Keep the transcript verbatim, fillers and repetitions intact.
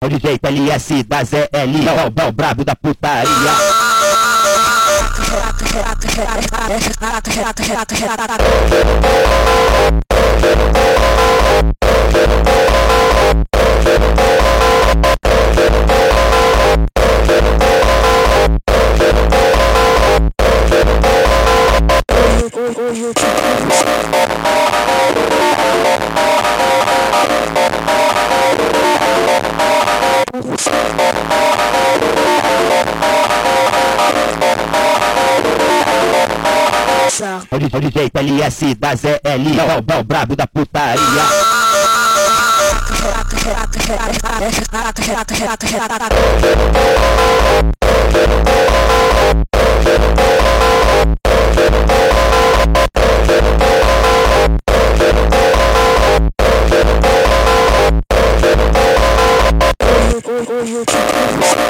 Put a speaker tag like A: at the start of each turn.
A: O D J P L S da Z L, é o, é o brabo da putaria. O D J P L S da Z L, é o, é o brabo da putaria.
B: Oh, you, oh, you,